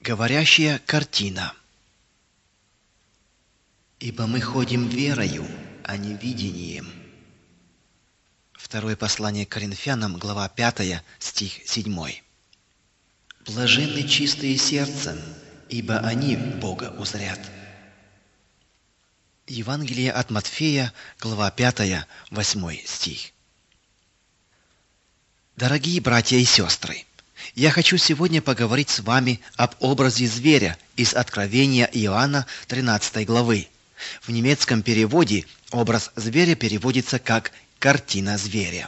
Говорящая картина. Ибо мы ходим верою, а не видением. Второе послание к Коринфянам, глава 5, стих 7. Блаженны чистые сердцем, ибо они Бога узрят. Евангелие от Матфея, глава 5, 8 стих. Дорогие братья и сестры, я хочу сегодня поговорить с вами об образе зверя из Откровения Иоанна 13 главы. В немецком переводе образ зверя переводится как «картина зверя».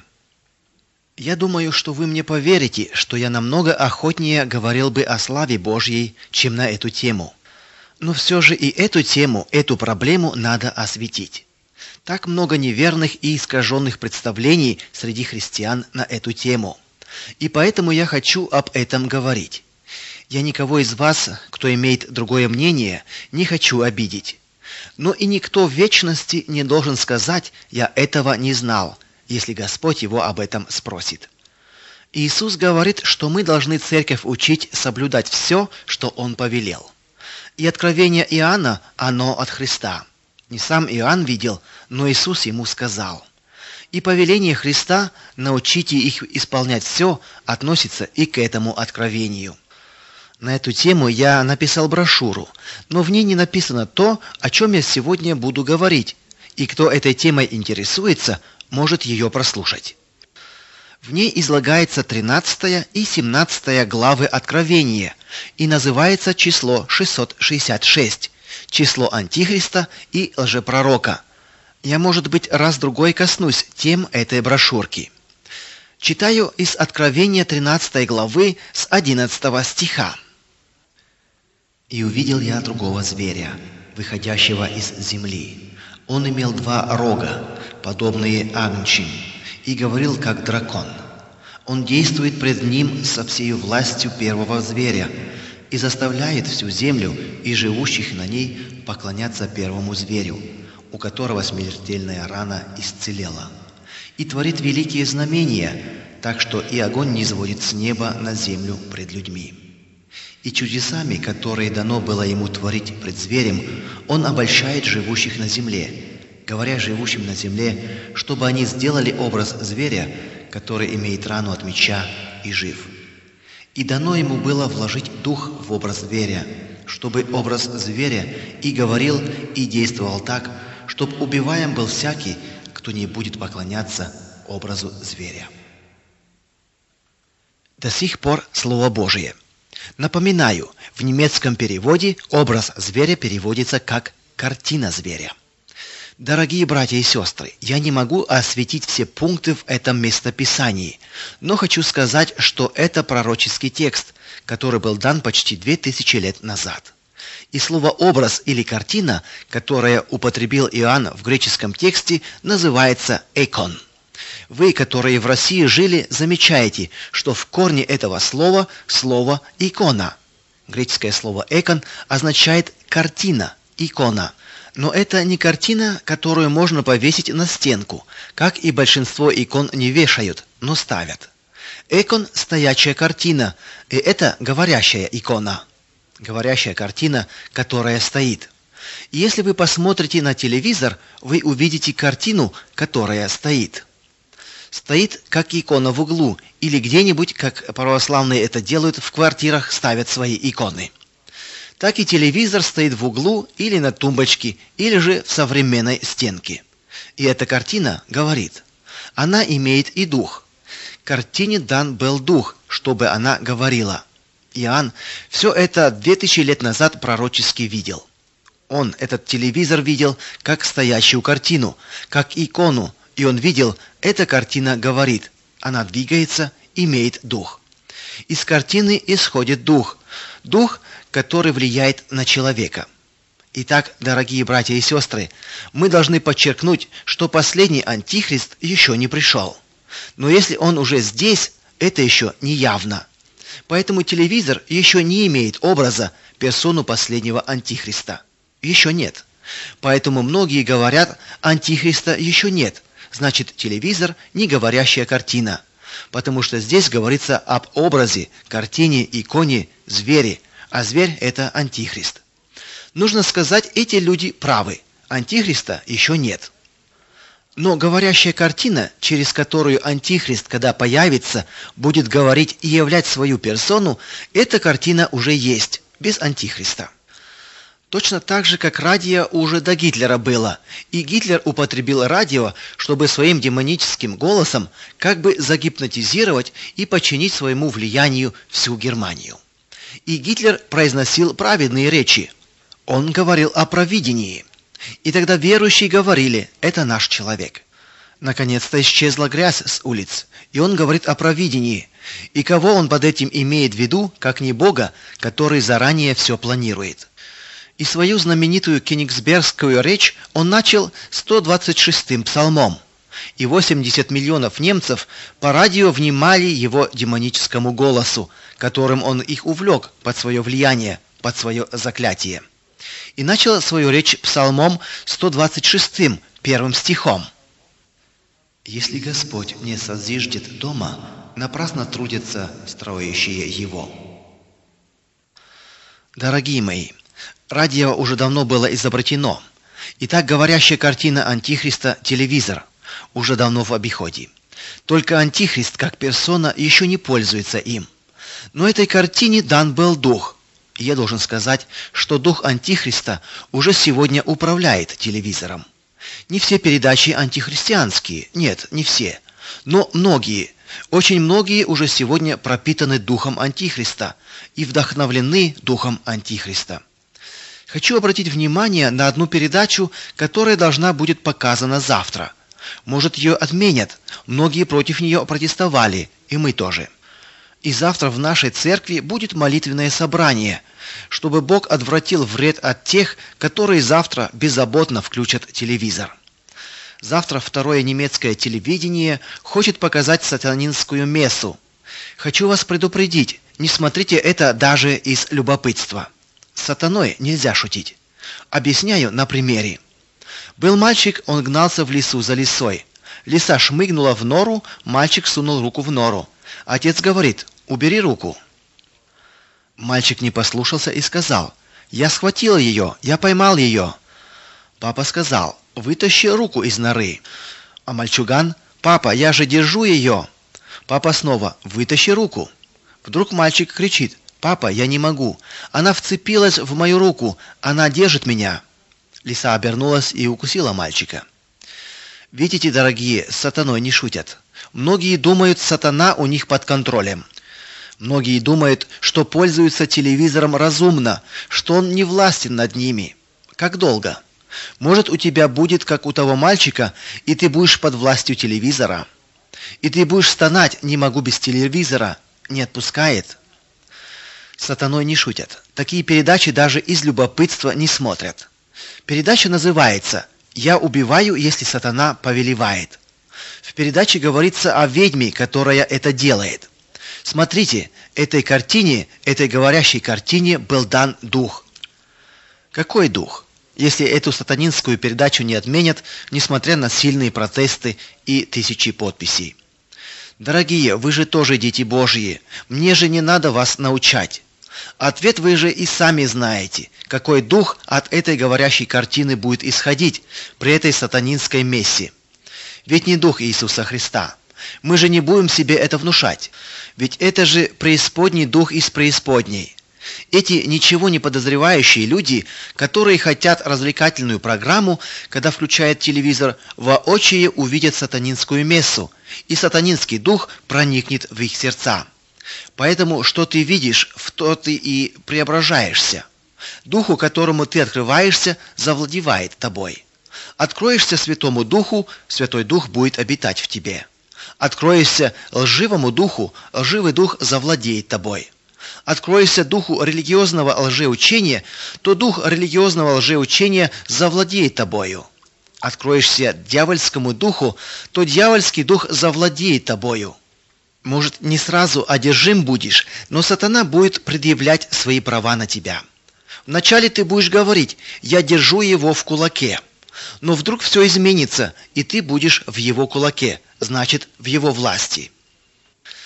Я думаю, что вы мне поверите, что я намного охотнее говорил бы о славе Божьей, чем на эту тему. Но все же и эту тему, эту проблему надо осветить. Так много неверных и искаженных представлений среди христиан на эту тему. И поэтому я хочу об этом говорить. Я никого из вас, кто имеет другое мнение, не хочу обидеть. Но и никто в вечности не должен сказать «я этого не знал», если Господь его об этом спросит. Иисус говорит, что мы должны церковь учить соблюдать все, что Он повелел. И откровение Иоанна, оно от Христа. Не сам Иоанн видел, но Иисус ему сказал. И повеление Христа «научите их исполнять все» относится и к этому откровению. На эту тему я написал брошюру, но в ней не написано то, о чем я сегодня буду говорить, и кто этой темой интересуется, может ее прослушать. В ней излагается 13 и 17 главы Откровения и называется число 666, число Антихриста и лжепророка. Я, может быть, раз-другой коснусь тем этой брошюрки. Читаю из Откровения 13 главы с 11 стиха. «И увидел я другого зверя, выходящего из земли. Он имел 2 рога, подобные агнчим, и говорил, как дракон. Он действует пред ним со всею властью первого зверя и заставляет всю землю и живущих на ней поклоняться первому зверю, у которого смертельная рана исцелела. И творит великие знамения, так что и огонь низводит с неба на землю пред людьми. И чудесами, которые дано было ему творить пред зверем, он обольщает живущих на земле, говоря живущим на земле, чтобы они сделали образ зверя, который имеет рану от меча и жив. И дано ему было вложить дух в образ зверя, чтобы образ зверя и говорил, и действовал так, чтоб убиваем был всякий, кто не будет поклоняться образу зверя». До сих пор Слово Божие. Напоминаю, в немецком переводе образ зверя переводится как «картина зверя». Дорогие братья и сестры, я не могу осветить все пункты в этом местописании, но хочу сказать, что это пророческий текст, который был дан почти 2000 лет назад. И слово «образ» или «картина», которое употребил Иоанн в греческом тексте, называется «экон». Вы, которые в России жили, замечаете, что в корне этого слова слово «икона». Греческое слово «экон» означает «картина», «икона». Но это не картина, которую можно повесить на стенку, как и большинство икон не вешают, но ставят. Экон – стоячая картина, и это говорящая икона. Говорящая картина, которая стоит. И если вы посмотрите на телевизор, вы увидите картину, которая стоит. Стоит как икона в углу, или где-нибудь, как православные это делают, в квартирах ставят свои иконы. Так и телевизор стоит в углу или на тумбочке, или же в современной стенке. И эта картина говорит. Она имеет и дух. Картине дан был дух, чтобы она говорила. Иоанн все это 2000 лет назад пророчески видел. Он этот телевизор видел как стоящую картину, как икону, и он видел, эта картина говорит. Она двигается, имеет дух. Из картины исходит дух. Дух, который влияет на человека. Итак, дорогие братья и сестры, мы должны подчеркнуть, что последний антихрист еще не пришел. Но если он уже здесь, это еще не явно. Поэтому телевизор еще не имеет образа персону последнего антихриста. Еще нет. Поэтому многие говорят, антихриста еще нет. Значит, телевизор не говорящая картина. Потому что здесь говорится об образе, картине, иконе, звере, а зверь – это антихрист. Нужно сказать, эти люди правы, антихриста еще нет. Но говорящая картина, через которую антихрист, когда появится, будет говорить и являть свою персону, эта картина уже есть, без антихриста. Точно так же, как радио уже до Гитлера было, и Гитлер употребил радио, чтобы своим демоническим голосом как бы загипнотизировать и подчинить своему влиянию всю Германию. И Гитлер произносил праведные речи. Он говорил о провидении. И тогда верующие говорили: «Это наш человек». Наконец-то исчезла грязь с улиц, и он говорит о провидении. И кого он под этим имеет в виду, как не Бога, который заранее все планирует. И свою знаменитую кенигсбергскую речь он начал 126-м псалмом. И 80 миллионов немцев по радио внимали его демоническому голосу, которым он их увлек под свое влияние, под свое заклятие. И начал свою речь псалмом 126-м, первым стихом. «Если Господь не созиждет дома, напрасно трудятся строящие его». Дорогие мои, радио уже давно было изобретено. Итак, говорящая картина антихриста – телевизор, уже давно в обиходе. Только антихрист, как персона, еще не пользуется им. Но этой картине дан был дух. И я должен сказать, что дух антихриста уже сегодня управляет телевизором. Не все передачи антихристианские, нет, не все. Но многие, очень многие уже сегодня пропитаны духом антихриста и вдохновлены духом антихриста. Хочу обратить внимание на одну передачу, которая должна будет показана завтра. Может, ее отменят, многие против нее протестовали, и мы тоже. И завтра в нашей церкви будет молитвенное собрание, чтобы Бог отвратил вред от тех, которые завтра беззаботно включат телевизор. Завтра второе немецкое телевидение хочет показать сатанинскую мессу. Хочу вас предупредить, не смотрите это даже из любопытства. С сатаной нельзя шутить. Объясняю на примере. Был мальчик, он гнался в лесу за лисой. Лиса шмыгнула в нору, мальчик сунул руку в нору. Отец говорит: «Убери руку». Мальчик не послушался и сказал: «Я схватил ее, я поймал ее». Папа сказал: «Вытащи руку из норы». А мальчуган: «Папа, я же держу ее». Папа снова: «Вытащи руку». Вдруг мальчик кричит: «Папа, я не могу. Она вцепилась в мою руку, она держит меня». Лиса обернулась и укусила мальчика. Видите, дорогие, с сатаной не шутят. Многие думают, сатана у них под контролем. Многие думают, что пользуются телевизором разумно, что он не властен над ними. Как долго? Может, у тебя будет, как у того мальчика, и ты будешь под властью телевизора. И ты будешь стонать: «Не могу без телевизора». Не отпускает. С сатаной не шутят. Такие передачи даже из любопытства не смотрят. Передача называется «Я убиваю, если сатана повелевает». В передаче говорится о ведьме, которая это делает. Смотрите, этой картине, этой говорящей картине был дан дух. Какой дух? Если эту сатанинскую передачу не отменят, несмотря на сильные протесты и тысячи подписей. Дорогие, вы же тоже дети Божьи. Мне же не надо вас научать. Ответ вы же и сами знаете, какой дух от этой говорящей картины будет исходить при этой сатанинской мессе. Ведь не дух Иисуса Христа. Мы же не будем себе это внушать. Ведь это же преисподний дух из преисподней. Эти ничего не подозревающие люди, которые хотят развлекательную программу, когда включают телевизор, воочию увидят сатанинскую мессу, и сатанинский дух проникнет в их сердца. Поэтому, что ты видишь, в то ты и преображаешься. Духу, которому ты открываешься, завладевает тобой. Откроешься Святому Духу, Святой Дух будет обитать в тебе. Откроешься лживому духу, лживый дух завладеет тобой. Откроешься духу религиозного лжеучения, то дух религиозного лжеучения завладеет тобою. Откроешься дьявольскому духу, то дьявольский дух завладеет тобою. Может, не сразу одержим будешь, но сатана будет предъявлять свои права на тебя. Вначале ты будешь говорить: «Я держу его в кулаке». Но вдруг все изменится, и ты будешь в его кулаке, значит, в его власти.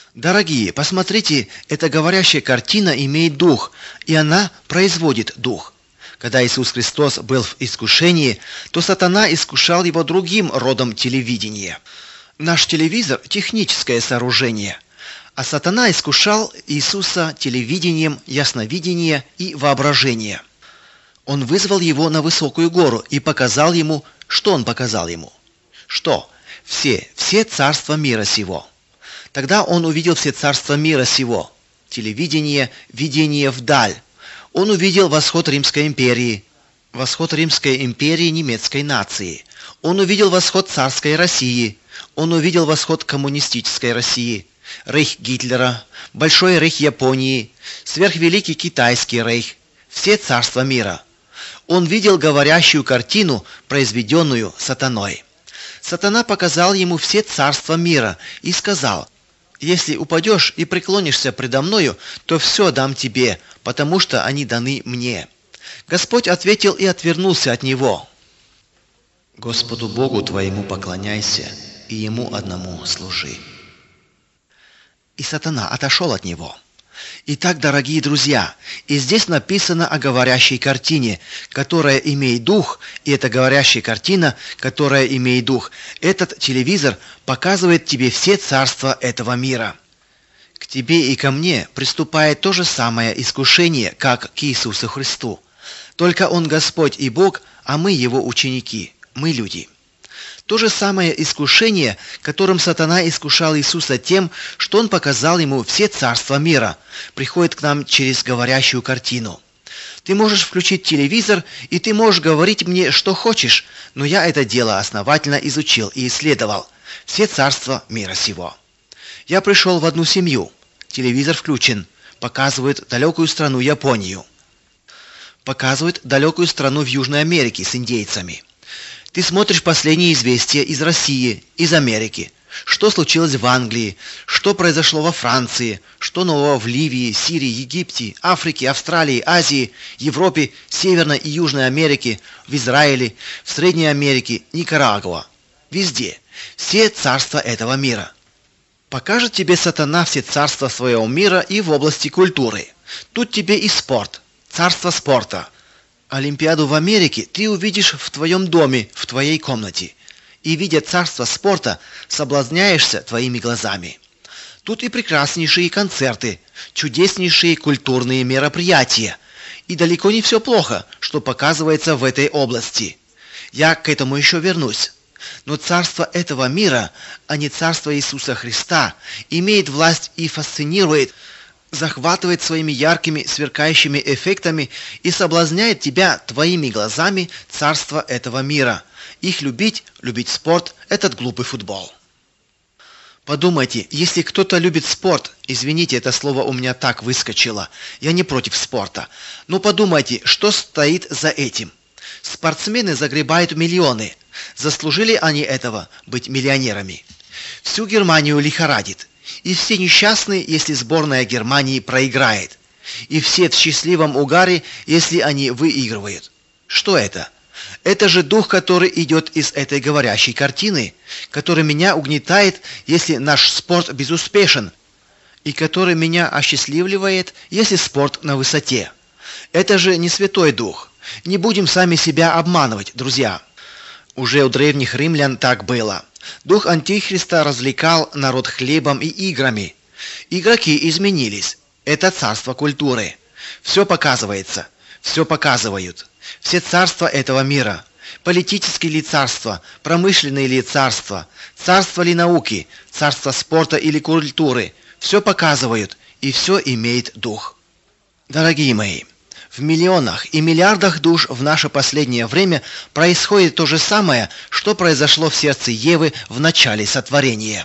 Дорогие, посмотрите, эта говорящая картина имеет дух, и она производит дух. Когда Иисус Христос был в искушении, то сатана искушал его другим родом телевидения. Наш телевизор – техническое сооружение, а сатана искушал Иисуса телевидением, ясновидения и воображения. Он вызвал его на высокую гору и показал ему, что он показал ему. Что? Все царства мира сего. Тогда он увидел все царства мира сего. Телевидение, видение вдаль. Он увидел восход Римской империи, восход Римской империи немецкой нации. Он увидел восход царской России. Он увидел восход коммунистической России, рейх Гитлера, большой рейх Японии, сверхвеликий китайский рейх, все царства мира. Он видел говорящую картину, произведенную сатаной. Сатана показал ему все царства мира и сказал: «Если упадешь и преклонишься предо мною, то все дам тебе, потому что они даны мне». Господь ответил и отвернулся от него. «Господу Богу твоему поклоняйся, и Ему одному служи». И сатана отошел от него. Итак, дорогие друзья, и здесь написано о говорящей картине, которая имеет дух, и эта говорящая картина, которая имеет дух, этот телевизор показывает тебе все царства этого мира. К тебе и ко мне приступает то же самое искушение, как к Иисусу Христу. Только Он Господь и Бог, а мы Его ученики, мы люди. То же самое искушение, которым сатана искушал Иисуса тем, что Он показал Ему все царства мира, приходит к нам через говорящую картину. Ты можешь включить телевизор, и ты можешь говорить мне, что хочешь, но я это дело основательно изучил и исследовал. Все царства мира сего. Я пришел в одну семью. Телевизор включен. Показывает далекую страну Японию. Показывает далекую страну в Южной Америке с индейцами. Ты смотришь последние известия из России, из Америки. Что случилось в Англии, что произошло во Франции, что нового в Ливии, Сирии, Египте, Африке, Австралии, Азии, Европе, Северной и Южной Америке, в Израиле, в Средней Америке, Никарагуа. Везде. Все царства этого мира. Покажет тебе сатана все царства своего мира и в области культуры. Тут тебе и спорт, царство спорта. Олимпиаду в Америке ты увидишь в твоем доме, в твоей комнате. И, видя царство спорта, соблазняешься твоими глазами. Тут и прекраснейшие концерты, чудеснейшие культурные мероприятия. И далеко не все плохо, что показывается в этой области. Я к этому еще вернусь. Но царство этого мира, а не царство Иисуса Христа, имеет власть и фасцинирует, захватывает своими яркими, сверкающими эффектами и соблазняет тебя твоими глазами царство этого мира. Их любить спорт, этот глупый футбол. Подумайте, если кто-то любит спорт, извините, это слово у меня так выскочило, я не против спорта, но подумайте, что стоит за этим. Спортсмены загребают миллионы. Заслужили они этого, быть миллионерами? Всю Германию лихорадит. И все несчастны, если сборная Германии проиграет. И все в счастливом угаре, если они выигрывают. Что это? Это же дух, который идет из этой говорящей картины, который меня угнетает, если наш спорт безуспешен, и который меня осчастливливает, если спорт на высоте. Это же не Святой Дух. Не будем сами себя обманывать, друзья. Уже у древних римлян так было. Дух Антихриста развлекал народ хлебом и играми. Игроки изменились. Это царство культуры. Все показывается. Все показывают. Все царства этого мира. Политические ли царства, промышленные ли царства, царство ли науки, царство спорта или культуры. Все показывают, и все имеет дух. Дорогие мои, в миллионах и миллиардах душ в наше последнее время происходит то же самое, что произошло в сердце Евы в начале сотворения.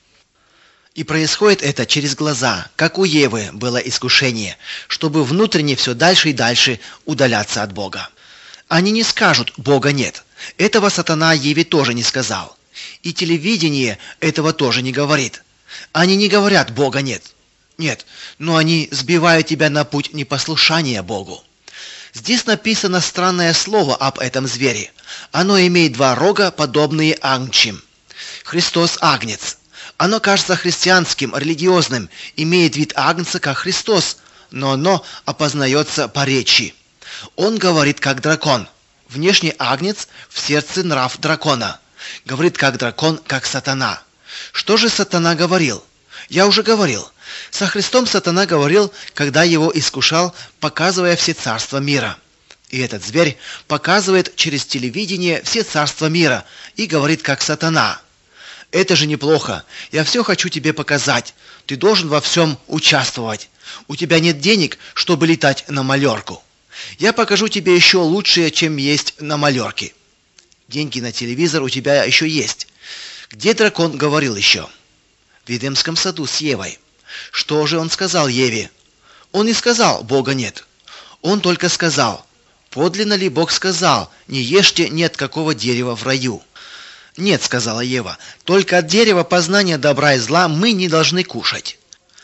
И происходит это через глаза, как у Евы было искушение, чтобы внутренне все дальше и дальше удаляться от Бога. Они не скажут «Бога нет». Этого сатана Еве тоже не сказал. И телевидение этого тоже не говорит. Они не говорят «Бога нет». Нет, но они сбивают тебя на путь непослушания Богу. Здесь написано странное слово об этом звере. Оно имеет два рога, подобные агнчим. Христос агнец. Оно кажется христианским, религиозным, имеет вид агнца, как Христос, но оно опознается по речи. Он говорит, как дракон. Внешний агнец, в сердце нрав дракона. Говорит, как дракон, как сатана. Что же сатана говорил? Я уже говорил. Со Христом сатана говорил, когда его искушал, показывая все царства мира. И этот зверь показывает через телевидение все царства мира и говорит, как сатана. Это же неплохо. Я все хочу тебе показать. Ты должен во всем участвовать. У тебя нет денег, чтобы летать на Майорку. Я покажу тебе еще лучшее, чем есть на Майорке. Деньги на телевизор у тебя еще есть. Где дракон говорил еще? В Эдемском саду с Евой. Что же он сказал Еве? Он не сказал, Бога нет. Он только сказал, подлинно ли Бог сказал, не ешьте ни от какого дерева в раю. Нет, сказала Ева, только от дерева познания добра и зла мы не должны кушать.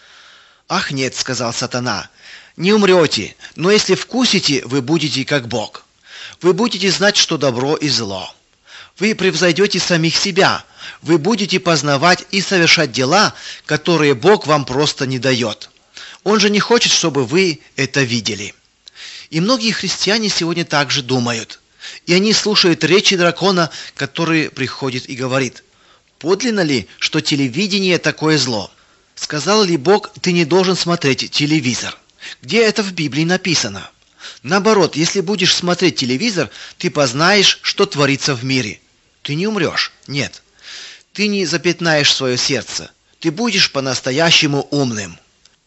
Ах нет, сказал сатана, не умрете, но если вкусите, вы будете как Бог. Вы будете знать, что добро и зло. Вы превзойдете самих себя. Вы будете познавать и совершать дела, которые Бог вам просто не дает. Он же не хочет, чтобы вы это видели. И многие христиане сегодня также думают. И они слушают речи дракона, который приходит и говорит: подлинно ли, что телевидение такое зло? Сказал ли Бог, ты не должен смотреть телевизор? Где это в Библии написано? Наоборот, если будешь смотреть телевизор, ты познаешь, что творится в мире. Ты не умрешь. Нет. Ты не запятнаешь свое сердце. Ты будешь по-настоящему умным.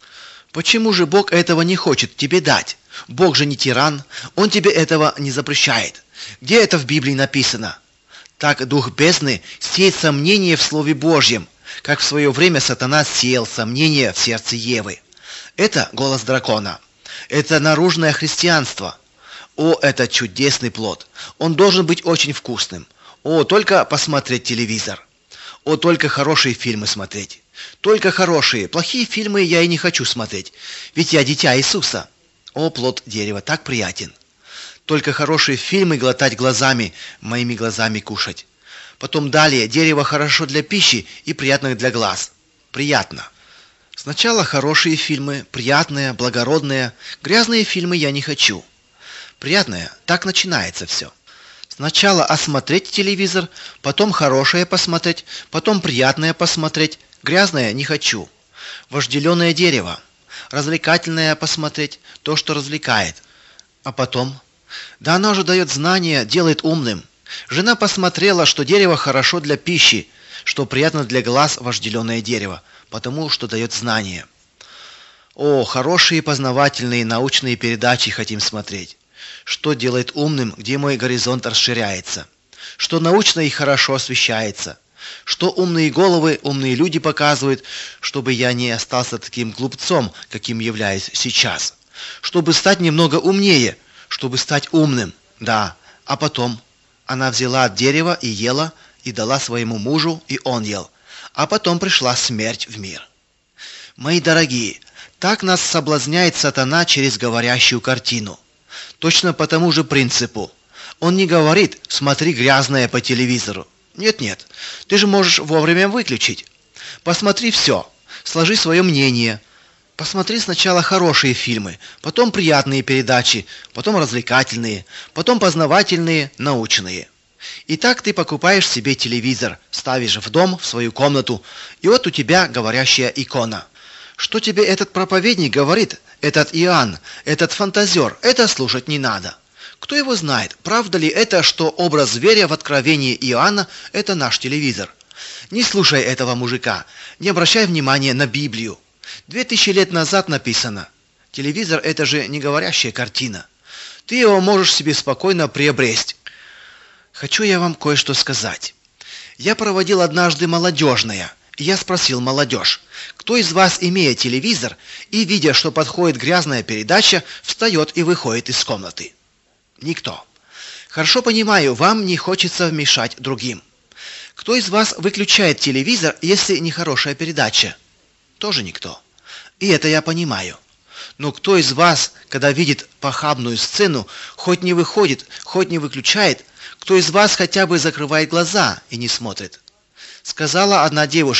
Почему же Бог этого не хочет тебе дать? Бог же не тиран. Он тебе этого не запрещает. Где это в Библии написано? Так дух бездны сеет сомнение в Слове Божьем, как в свое время сатана сеял сомнение в сердце Евы. Это голос дракона. Это наружное христианство. О, это чудесный плод. Он должен быть очень вкусным. О, только посмотреть телевизор. О, только хорошие фильмы смотреть. Только хорошие. Плохие фильмы я и не хочу смотреть. Ведь я дитя Иисуса. О, плод дерева, так приятен. Только хорошие фильмы глотать глазами, моими глазами кушать. Потом далее, дерево хорошо для пищи и приятно для глаз. Приятно. Сначала хорошие фильмы, приятные, благородные. Грязные фильмы я не хочу. Приятное, так начинается все. Сначала осмотреть телевизор, потом хорошее посмотреть, потом приятное посмотреть. Грязное не хочу. Вожделенное дерево. Развлекательное посмотреть, то, что развлекает. А потом? Да оно же дает знания, делает умным. Жена посмотрела, что дерево хорошо для пищи, что приятно для глаз вожделенное дерево, потому что дает знания. О, хорошие познавательные научные передачи хотим смотреть. Что делает умным, где мой горизонт расширяется. Что научно и хорошо освещается. Что умные головы, умные люди показывают, чтобы я не остался таким глупцом, каким являюсь сейчас. Чтобы стать немного умнее, чтобы стать умным. Да, а потом она взяла от дерева и ела, и дала своему мужу, и он ел. А потом пришла смерть в мир. Мои дорогие, так нас соблазняет сатана через говорящую картину. Точно по тому же принципу. Он не говорит: смотри грязное по телевизору. Нет, ты же можешь вовремя выключить. Посмотри все, сложи свое мнение. Посмотри сначала хорошие фильмы, потом приятные передачи, потом развлекательные, потом познавательные, научные. И так ты покупаешь себе телевизор, ставишь в дом, в свою комнату, и вот у тебя говорящая икона. Что тебе этот проповедник говорит, этот Иоанн, этот фантазер, это слушать не надо. Кто его знает, правда ли это, что образ зверя в Откровении Иоанна – это наш телевизор? Не слушай этого мужика, не обращай внимания на Библию. 2000 лет назад написано. Телевизор – это же не говорящая картина. Ты его можешь себе спокойно приобрести. Хочу я вам кое-что сказать. Я проводил однажды молодежное, и я спросил молодежь, кто из вас, имея телевизор и видя, что подходит грязная передача, встает и выходит из комнаты? Никто. Хорошо понимаю, вам не хочется мешать другим. Кто из вас выключает телевизор, если не хорошая передача? Тоже никто. И это я понимаю. Но кто из вас, когда видит похабную сцену, хоть не выходит, хоть не выключает, кто из вас хотя бы закрывает глаза и не смотрит? Сказала одна девушка: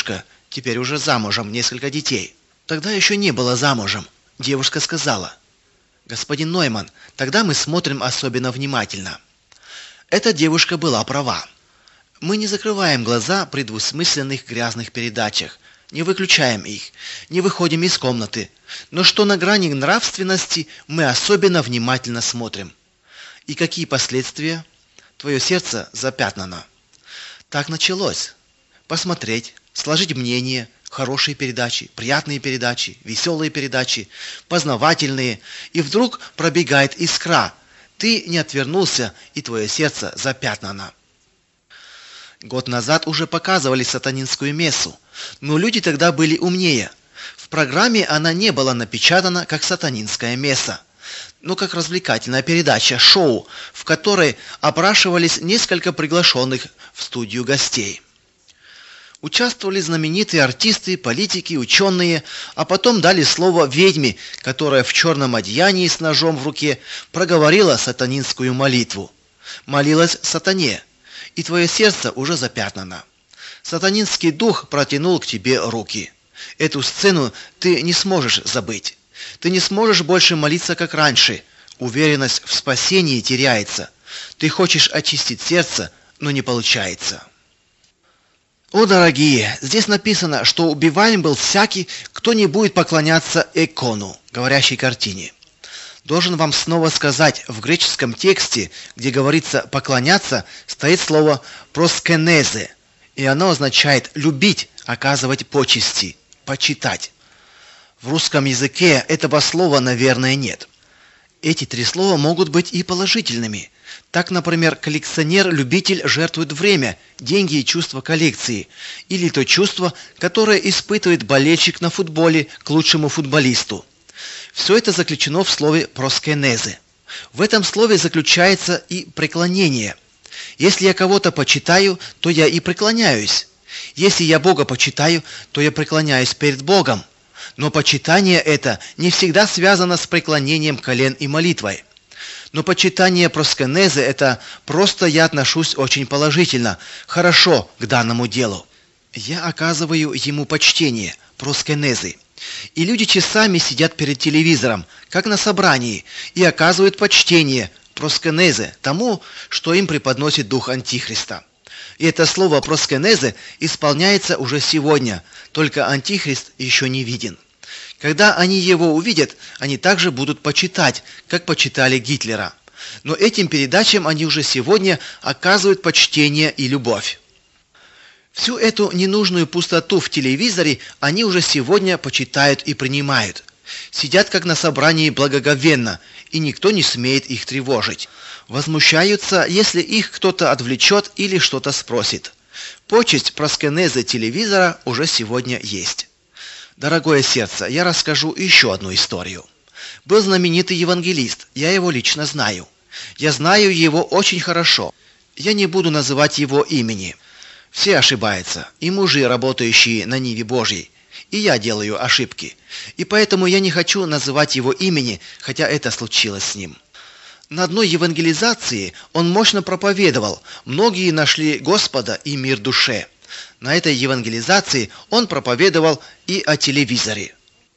теперь уже замужем, несколько детей. Тогда еще не была замужем. Девушка сказала: «Господин Нойман, тогда мы смотрим особенно внимательно». Эта девушка была права. Мы не закрываем глаза при двусмысленных грязных передачах, не выключаем их, не выходим из комнаты, но что на грани нравственности, мы особенно внимательно смотрим. И какие последствия? Твое сердце запятнано. Так началось. Посмотреть, сложить мнение, хорошие передачи, приятные передачи, веселые передачи, познавательные, и вдруг пробегает искра. Ты не отвернулся, и твое сердце запятнано. Год назад уже показывали сатанинскую мессу, но люди тогда были умнее. В программе она не была напечатана как сатанинская месса, но как развлекательная передача, шоу, в которой опрашивались несколько приглашенных в студию гостей. Участвовали знаменитые артисты, политики, ученые, а потом дали слово ведьме, которая в черном одеянии с ножом в руке проговорила сатанинскую молитву. Молилась сатане, и твое сердце уже запятнано. Сатанинский дух протянул к тебе руки. Эту сцену ты не сможешь забыть. Ты не сможешь больше молиться, как раньше. Уверенность в спасении теряется. Ты хочешь очистить сердце, но не получается. О, дорогие, здесь написано, что убиваем был всякий, кто не будет поклоняться икону, говорящей картине. Должен вам снова сказать, в греческом тексте, где говорится «поклоняться», стоит слово «проскенезе», и оно означает «любить», «оказывать почести», «почитать». В русском языке этого слова, наверное, нет. Эти три слова могут быть и положительными. Так, например, коллекционер-любитель жертвует время, деньги и чувство коллекции, или то чувство, которое испытывает болельщик на футболе к лучшему футболисту. Все это заключено в слове «проскенезе». В этом слове заключается и преклонение. Если я кого-то почитаю, то я и преклоняюсь. Если я Бога почитаю, то я преклоняюсь перед Богом. Но почитание это не всегда связано с преклонением колен и молитвой. Но почитание проскенезе – это просто я отношусь очень положительно, хорошо к данному делу. Я оказываю ему почтение, проскенезе. И люди часами сидят перед телевизором, как на собрании, и оказывают почтение, проскенезе, тому, что им преподносит дух Антихриста. И это слово проскенезе исполняется уже сегодня, только Антихрист еще не виден. Когда они его увидят, они также будут почитать, как почитали Гитлера. Но этим передачам они уже сегодня оказывают почтение и любовь. Всю эту ненужную пустоту в телевизоре они уже сегодня почитают и принимают. Сидят как на собрании благоговенно, и никто не смеет их тревожить. Возмущаются, если их кто-то отвлечет или что-то спросит. Почесть проскенезе телевизора уже сегодня есть. Дорогое сердце, я расскажу еще одну историю. Был знаменитый евангелист, я его лично знаю. Я знаю его очень хорошо. Я не буду называть его имени. Все ошибаются, и мужи, работающие на ниве Божьей. И я делаю ошибки. И поэтому я не хочу называть его имени, хотя это случилось с ним. На одной евангелизации он мощно проповедовал. Многие нашли Господа и мир душе. На этой евангелизации он проповедовал и о телевизоре.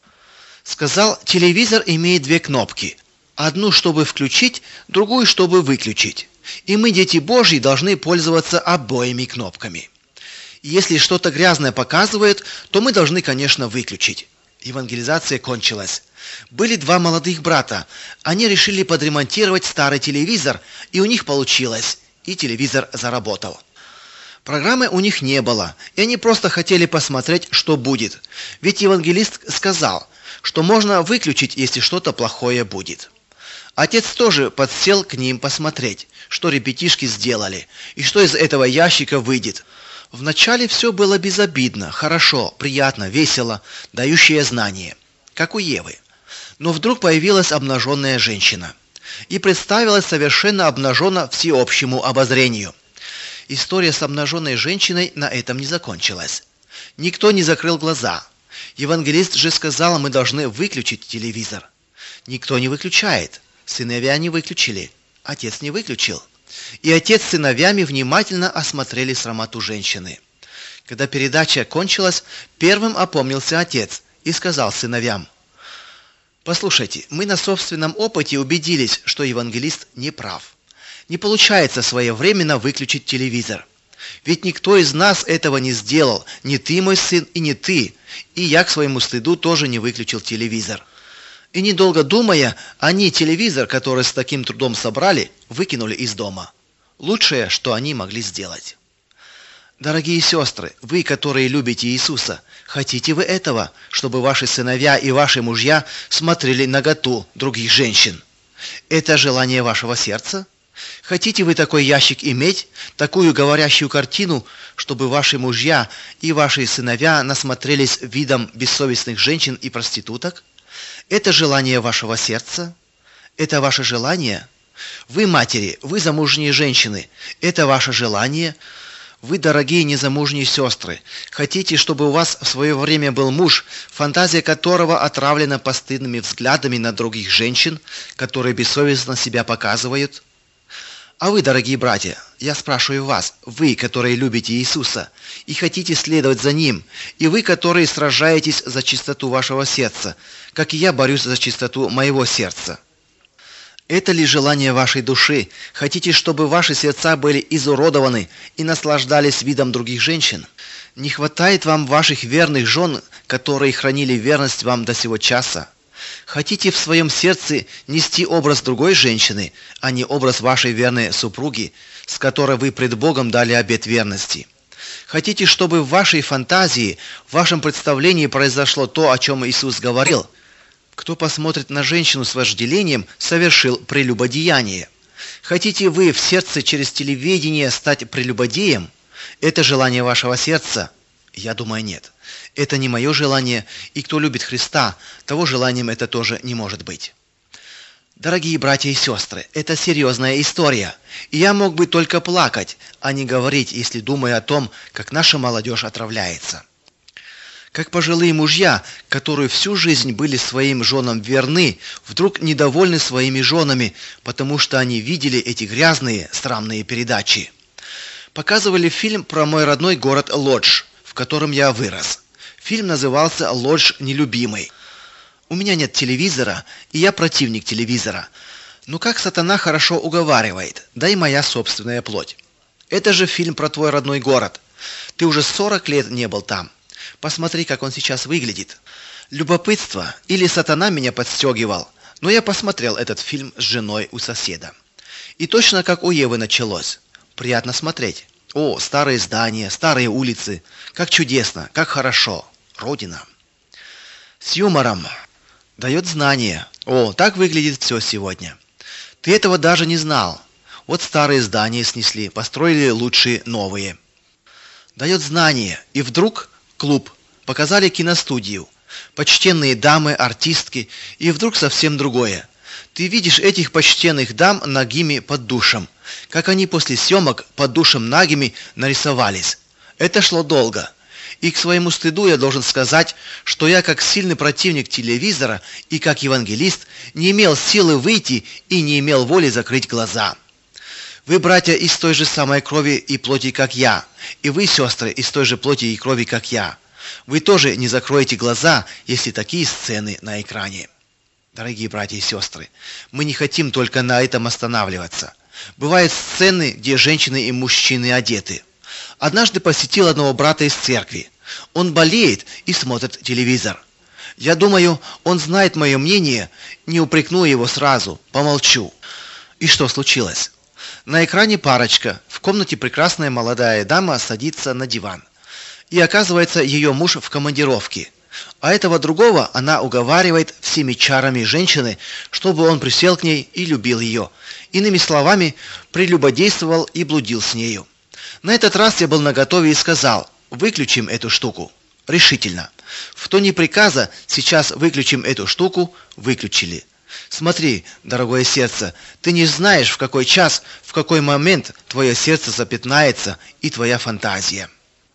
Сказал, телевизор имеет две кнопки. Одну, чтобы включить, другую, чтобы выключить. И мы, дети Божьи, должны пользоваться обоими кнопками. И если что-то грязное показывает, то мы должны, конечно, выключить. Евангелизация кончилась. Были два молодых брата. Они решили подремонтировать старый телевизор, и у них получилось. И телевизор заработал. Программы у них не было, и они просто хотели посмотреть, что будет. Ведь евангелист сказал, что можно выключить, если что-то плохое будет. Отец тоже подсел к ним посмотреть, что ребятишки сделали, и что из этого ящика выйдет. Вначале все было безобидно, хорошо, приятно, весело, дающее знание, как у Евы. Но вдруг появилась обнаженная женщина и представилась совершенно обнаженно всеобщему обозрению. История с обнаженной женщиной на этом не закончилась. Никто не закрыл глаза. Евангелист же сказал, мы должны выключить телевизор. Никто не выключает. Сыновья не выключили. Отец не выключил. И отец с сыновьями внимательно осмотрели срамоту женщины. Когда передача кончилась, первым опомнился отец и сказал сыновьям: «Послушайте, мы на собственном опыте убедились, что евангелист не прав. Не получается своевременно выключить телевизор. Ведь никто из нас этого не сделал, ни ты, мой сын, и не ты, и я к своему стыду тоже не выключил телевизор». И недолго думая, они телевизор, который с таким трудом собрали, выкинули из дома. Лучшее, что они могли сделать. Дорогие сестры, вы, которые любите Иисуса, хотите вы этого, чтобы ваши сыновья и ваши мужья смотрели наготу других женщин? Это желание вашего сердца? Хотите вы такой ящик иметь, такую говорящую картину, чтобы ваши мужья и ваши сыновья насмотрелись видом бессовестных женщин и проституток? Это желание вашего сердца? Это ваше желание? Вы, матери, вы замужние женщины, это ваше желание? Вы, дорогие незамужние сестры, хотите, чтобы у вас в свое время был муж, фантазия которого отравлена постыдными взглядами на других женщин, которые бессовестно себя показывают? А вы, дорогие братья, я спрашиваю вас, вы, которые любите Иисуса и хотите следовать за Ним, и вы, которые сражаетесь за чистоту вашего сердца, как и я борюсь за чистоту моего сердца. Это ли желание вашей души? Хотите, чтобы ваши сердца были изуродованы и наслаждались видом других женщин? Не хватает вам ваших верных жен, которые хранили верность вам до сего часа? Хотите в своем сердце нести образ другой женщины, а не образ вашей верной супруги, с которой вы пред Богом дали обет верности? Хотите, чтобы в вашей фантазии, в вашем представлении произошло то, о чем Иисус говорил? Кто посмотрит на женщину с вожделением, совершил прелюбодеяние. Хотите вы в сердце через телевидение стать прелюбодеем? Это желание вашего сердца? Я думаю, нет. Это не мое желание, и кто любит Христа, того желанием это тоже не может быть. Дорогие братья и сестры, это серьезная история, и я мог бы только плакать, а не говорить, если думаю о том, как наша молодежь отравляется. Как пожилые мужья, которые всю жизнь были своим женам верны, вдруг недовольны своими женами, потому что они видели эти грязные, срамные передачи. Показывали фильм про мой родной город Лодж, в котором я вырос. Фильм назывался «Лодж нелюбимый». У меня нет телевизора, и я противник телевизора. Но как сатана хорошо уговаривает, да и моя собственная плоть. Это же фильм про твой родной город. Ты уже 40 лет не был там. Посмотри, как он сейчас выглядит. Любопытство или сатана меня подстегивал, но я посмотрел этот фильм с женой у соседа. И точно как у Евы началось. Приятно смотреть. О, старые здания, старые улицы. Как чудесно, как хорошо. Родина. С юмором. Дает знания. О, так выглядит все сегодня. Ты этого даже не знал. Вот старые здания снесли, построили лучшие новые. Дает знания. И вдруг клуб. Показали киностудию. Почтенные дамы, артистки. И вдруг совсем другое. Ты видишь этих почтенных дам нагими под душем. Как они после съемок под душем нагими нарисовались. Это шло долго. И к своему стыду я должен сказать, что я как сильный противник телевизора и как евангелист не имел силы выйти и не имел воли закрыть глаза. Вы, братья, из той же самой крови и плоти, как я, и вы, сестры, из той же плоти и крови, как я. Вы тоже не закроете глаза, если такие сцены на экране. Дорогие братья и сестры, мы не хотим только на этом останавливаться. Бывают сцены, где женщины и мужчины одеты. Однажды посетил одного брата из церкви. Он болеет и смотрит телевизор. Я думаю, он знает мое мнение, не упрекну его сразу, помолчу. И что случилось? На экране парочка, в комнате прекрасная молодая дама садится на диван. И оказывается, ее муж в командировке. А этого другого она уговаривает всеми чарами женщины, чтобы он присел к ней и любил ее. Иными словами, прелюбодействовал и блудил с нею. На этот раз я был наготове и сказал: выключим эту штуку. Решительно. В тоне приказа сейчас выключим эту штуку, выключили. Смотри, дорогое сердце, ты не знаешь, в какой час, в какой момент твое сердце запятнается и твоя фантазия.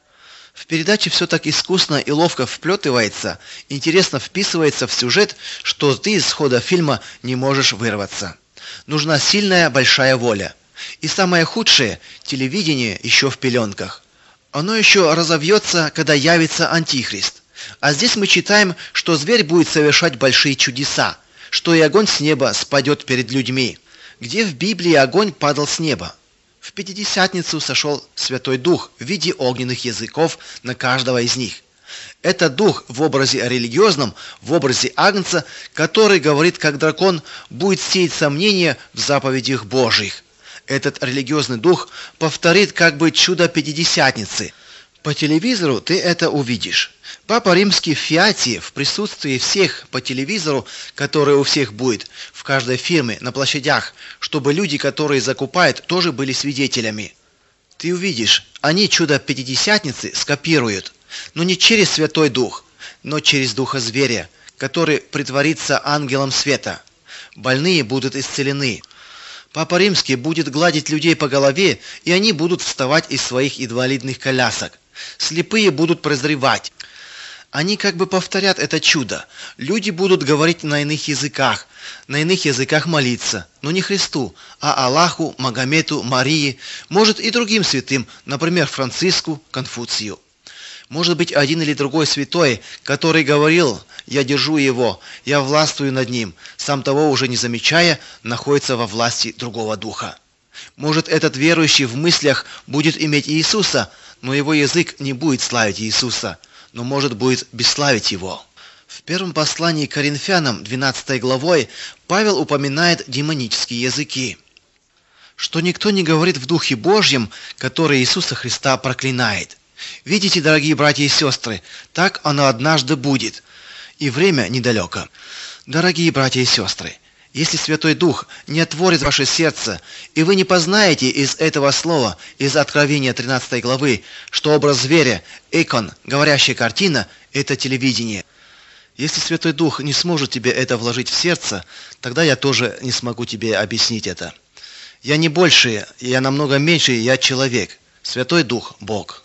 В передаче все так искусно и ловко вплетывается, интересно вписывается в сюжет, что ты из хода фильма не можешь вырваться. Нужна сильная, большая воля. И самое худшее – телевидение еще в пеленках. Оно еще разовьется, когда явится Антихрист. А здесь мы читаем, что зверь будет совершать большие чудеса, что и огонь с неба спадет перед людьми. Где в Библии огонь падал с неба? В Пятидесятницу сошел Святой Дух в виде огненных языков на каждого из них. Это Дух в образе религиозном, в образе Агнца, который говорит, как дракон, будет сеять сомнения в заповедях Божьих. Этот религиозный дух повторит как бы чудо Пятидесятницы. По телевизору ты это увидишь. Папа Римский в Фиате, в присутствии всех по телевизору, который у всех будет, в каждой фирме, на площадях, чтобы люди, которые закупают, тоже были свидетелями. Ты увидишь, они чудо Пятидесятницы скопируют, но не через Святой Дух, но через Духа Зверя, который притворится ангелом света. Больные будут исцелены. Папа Римский будет гладить людей по голове, и они будут вставать из своих инвалидных колясок. Слепые будут прозревать. Они как бы повторят это чудо. Люди будут говорить на иных языках молиться, но не Христу, а Аллаху, Магомету, Марии, может и другим святым, например, Франциску, Конфуцию. Может быть, один или другой святой, который говорил: «Я держу его, я властвую над ним», сам того уже не замечая, находится во власти другого духа. Может, этот верующий в мыслях будет иметь Иисуса, но его язык не будет славить Иисуса, но, может, будет бесславить его. В первом послании к Коринфянам, 12 главой, Павел упоминает демонические языки, что никто не говорит в Духе Божьем, который Иисуса Христа проклинает. Видите, дорогие братья и сестры, так оно однажды будет, и время недалеко. Дорогие братья и сестры, если Святой Дух не отворит ваше сердце, и вы не познаете из этого слова, из Откровения 13 главы, что образ зверя, икон, говорящая картина – это телевидение. Если Святой Дух не сможет тебе это вложить в сердце, тогда я тоже не смогу тебе объяснить это. Я не больше, я намного меньше, я человек. Святой Дух – Бог.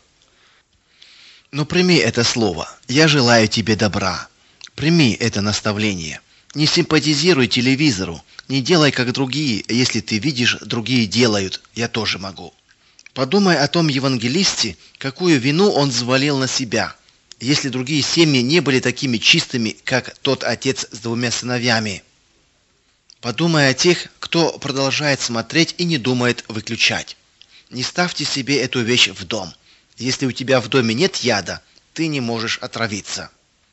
Но прими это слово. Я желаю тебе добра. Прими это наставление. Не симпатизируй телевизору. Не делай, как другие. Если ты видишь, другие делают. Я тоже могу. Подумай о том евангелисте, какую вину он взвалил на себя. Если другие семьи не были такими чистыми, как тот отец с 2 сыновьями. Подумай о тех, кто продолжает смотреть и не думает выключать. Не ставьте себе эту вещь в дом. Если у тебя в доме нет яда, ты не можешь отравиться.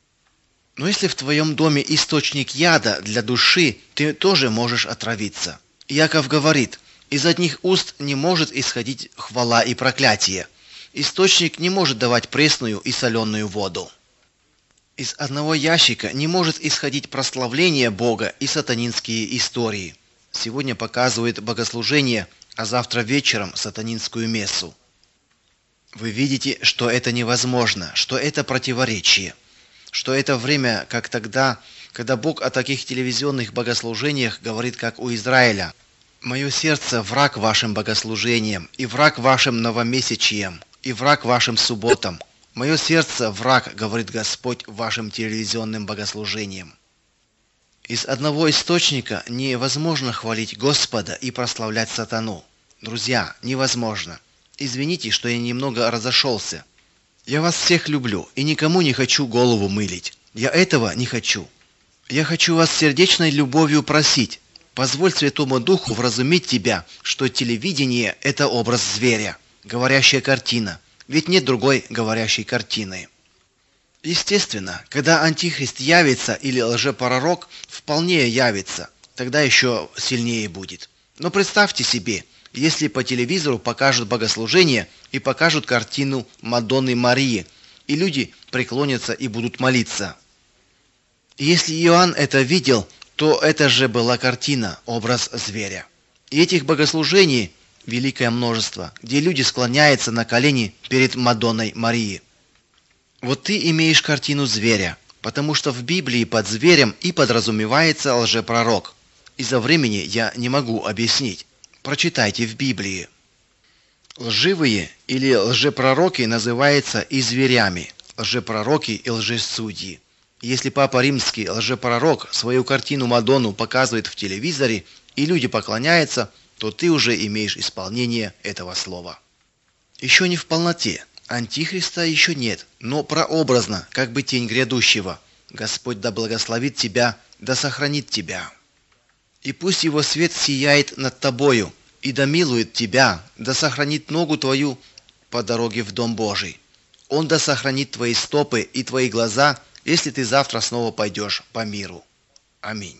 Но если в твоем доме источник яда для души, ты тоже можешь отравиться. Иаков говорит: из одних уст не может исходить хвала и проклятие. Источник не может давать пресную и соленую воду. Из одного ящика не может исходить прославление Бога и сатанинские истории. Сегодня показывают богослужение, а завтра вечером сатанинскую мессу. Вы видите, что это невозможно, что это противоречие, что это время, как тогда, когда Бог о таких телевизионных богослужениях говорит, как у Израиля: «Мое сердце враг вашим богослужениям, и враг вашим новомесячиям, и враг вашим субботам. Мое сердце враг, говорит Господь, вашим телевизионным богослужениям». Из одного источника невозможно хвалить Господа и прославлять сатану. Друзья, невозможно. Извините, что я немного разошелся. Я вас всех люблю и никому не хочу голову мылить. Я этого не хочу. Я хочу вас сердечной любовью просить: позволь Святому Духу вразумить тебя, что телевидение – это образ зверя, говорящая картина, ведь нет другой говорящей картины. Естественно, когда Антихрист явится или лжепророк вполне явится, тогда еще сильнее будет. Но представьте себе, если по телевизору покажут богослужение и покажут картину Мадонны Марии, и люди преклонятся и будут молиться. И если Иоанн это видел, то это же была картина, образ зверя. И этих богослужений великое множество, где люди склоняются на колени перед Мадонной Марии. Вот ты имеешь картину зверя, потому что в Библии под зверем и подразумевается лжепророк. Из-за времени я не могу объяснить. Прочитайте в Библии. Лживые или лжепророки называются и зверями, лжепророки и лжесудьи. Если Папа Римский лжепророк свою картину Мадонну показывает в телевизоре и люди поклоняются, то ты уже имеешь исполнение этого слова. Еще не в полноте. Антихриста еще нет, но прообразно, как бы тень грядущего. Господь да благословит тебя, да сохранит тебя. И пусть его свет сияет над тобою, и да милует тебя, да сохранит ногу твою по дороге в Дом Божий. Он да сохранит твои стопы и твои глаза, если ты завтра снова пойдешь по миру. Аминь.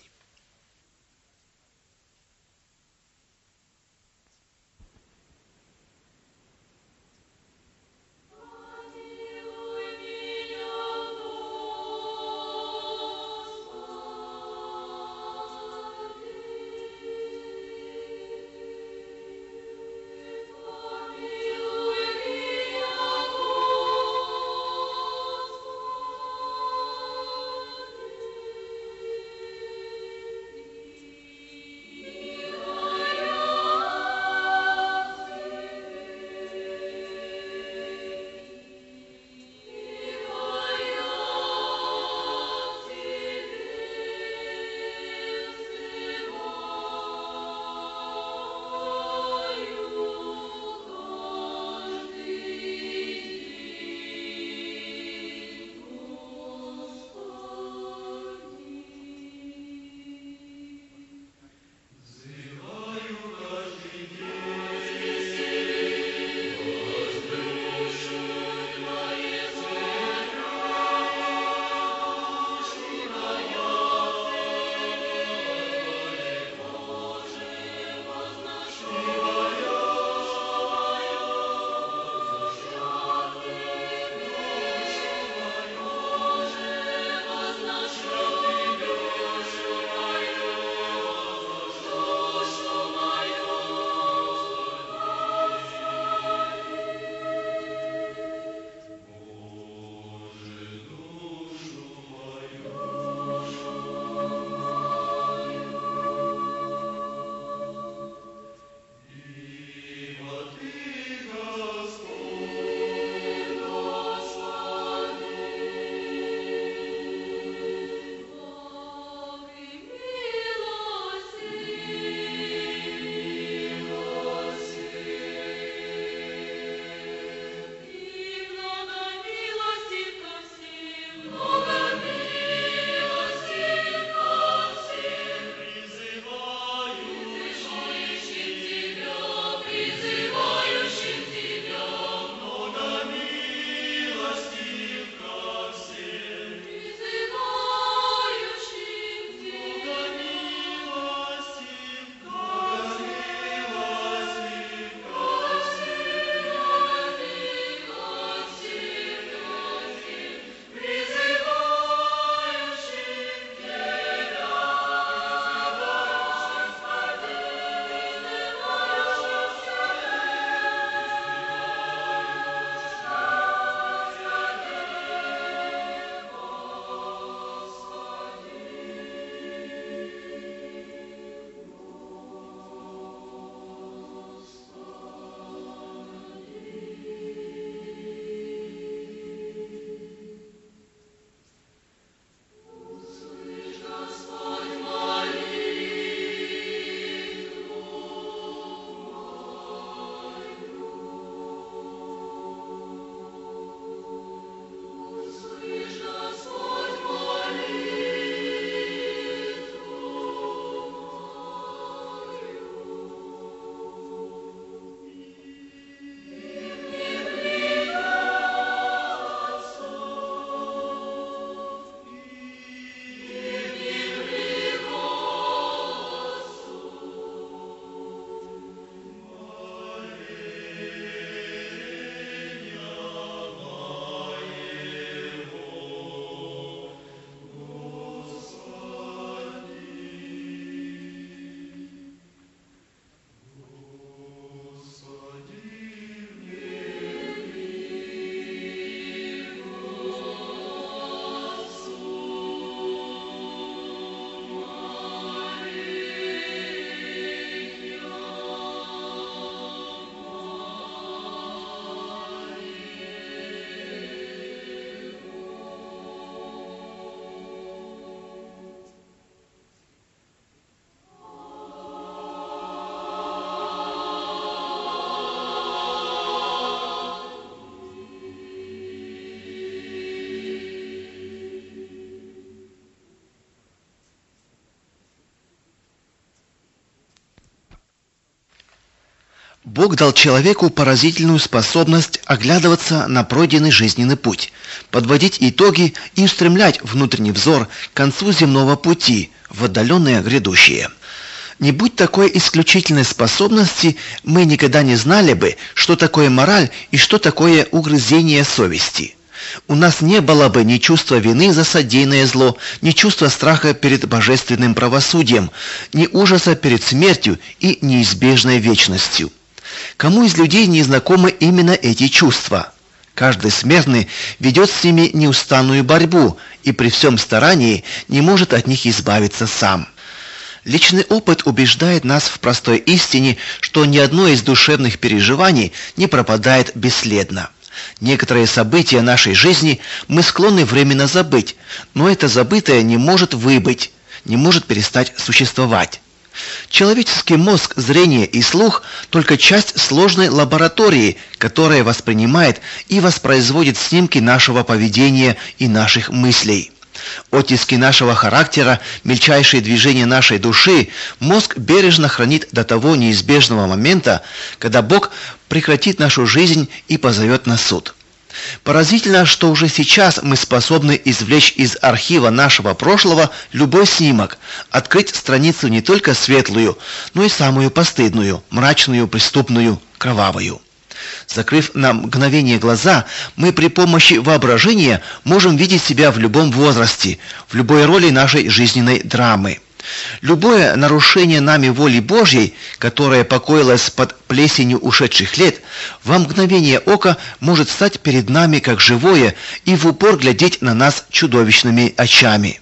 Бог дал человеку поразительную способность оглядываться на пройденный жизненный путь, подводить итоги и устремлять внутренний взор к концу земного пути, в отдаленное грядущее. Не будь такой исключительной способности, мы никогда не знали бы, что такое мораль и что такое угрызение совести. У нас не было бы ни чувства вины за содеянное зло, ни чувства страха перед божественным правосудием, ни ужаса перед смертью и неизбежной вечностью. Кому из людей не знакомы именно эти чувства? Каждый смертный ведет с ними неустанную борьбу и при всем старании не может от них избавиться сам. Личный опыт убеждает нас в простой истине, что ни одно из душевных переживаний не пропадает бесследно. Некоторые события нашей жизни мы склонны временно забыть, но это забытое не может выбыть, не может перестать существовать. Человеческий мозг, зрение и слух – только часть сложной лаборатории, которая воспринимает и воспроизводит снимки нашего поведения и наших мыслей. Оттиски нашего характера, мельчайшие движения нашей души мозг бережно хранит до того неизбежного момента, когда Бог прекратит нашу жизнь и позовет на суд. Поразительно, что уже сейчас мы способны извлечь из архива нашего прошлого любой снимок, открыть страницу не только светлую, но и самую постыдную, мрачную, преступную, кровавую. Закрыв на мгновение глаза, мы при помощи воображения можем видеть себя в любом возрасте, в любой роли нашей жизненной драмы. Любое нарушение нами воли Божьей, которое покоилось под плесенью ушедших лет, во мгновение ока может стать перед нами как живое и в упор глядеть на нас чудовищными очами.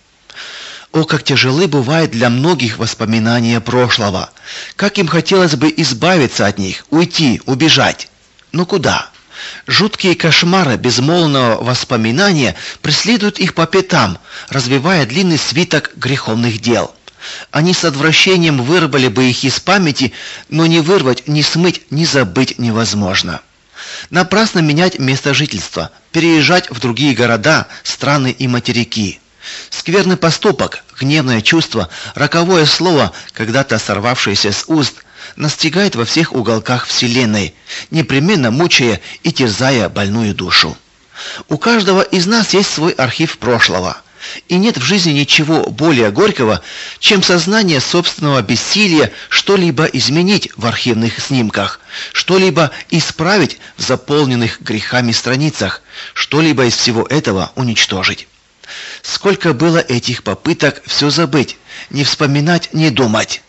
О, как тяжелы бывают для многих воспоминания прошлого! Как им хотелось бы избавиться от них, уйти, убежать! Но куда? Жуткие кошмары безмолвного воспоминания преследуют их по пятам, развивая длинный свиток греховных дел. Они с отвращением вырвали бы их из памяти, но ни вырвать, ни смыть, ни забыть невозможно. Напрасно менять место жительства, переезжать в другие города, страны и материки. Скверный поступок, гневное чувство, роковое слово, когда-то сорвавшееся с уст, настигает во всех уголках вселенной, непременно мучая и терзая больную душу. У каждого из нас есть свой архив прошлого. И нет в жизни ничего более горького, чем сознание собственного бессилия что-либо изменить в архивных снимках, что-либо исправить в заполненных грехами страницах, что-либо из всего этого уничтожить. Сколько было этих попыток все забыть, не вспоминать, не думать.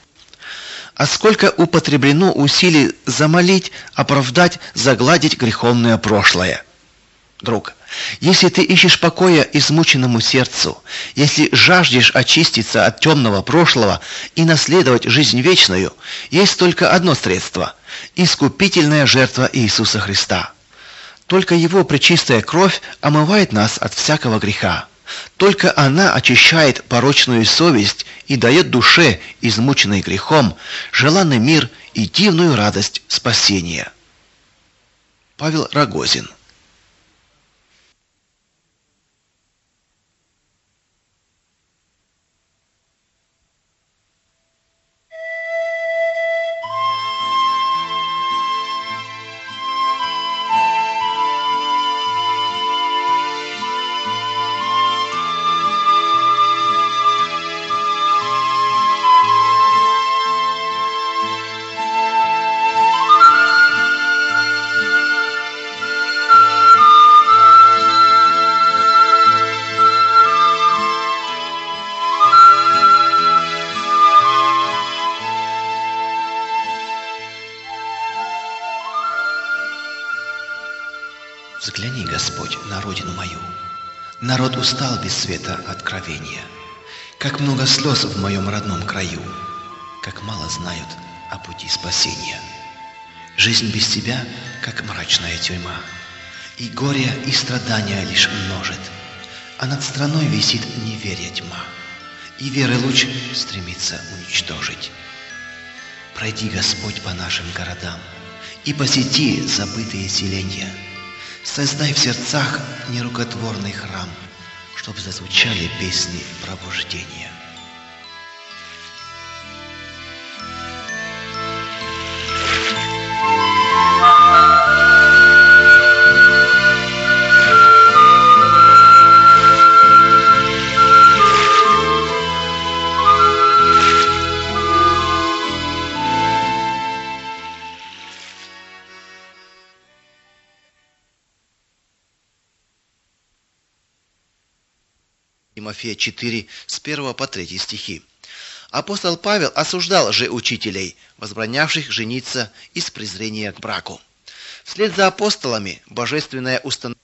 А сколько употреблено усилий замолить, оправдать, загладить греховное прошлое. Друг, если ты ищешь покоя измученному сердцу, если жаждешь очиститься от темного прошлого и наследовать жизнь вечную, есть только одно средство – искупительная жертва Иисуса Христа. Только Его пречистая кровь омывает нас от всякого греха. Только она очищает порочную совесть и дает душе, измученной грехом, желанный мир и дивную радость спасения. Павел Рогозин. Взгляни, Господь, на родину мою. Народ устал без света откровения. Как много слез в моем родном краю, как мало знают о пути спасения. Жизнь без тебя, как мрачная тюрьма, и горе, и страдания лишь множит, а над страной висит неверие тьма, и веры луч стремится уничтожить. Пройди, Господь, по нашим городам и посети забытые селения. Создай в сердцах нерукотворный храм, чтоб зазвучали песни пробуждения. Тимофея 4, с 1 по 3 стихи. Апостол Павел осуждал же учителей, возбранявших жениться из презрения к браку. Вслед за апостолами божественное установление